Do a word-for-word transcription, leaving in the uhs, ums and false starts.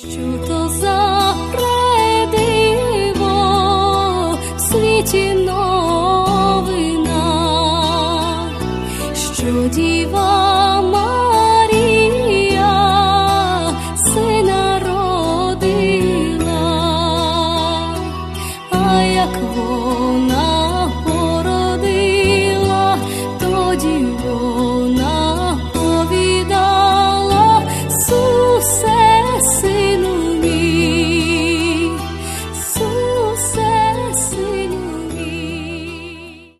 Що то за предиво в світі новина, що Діва Марія сина родила, а як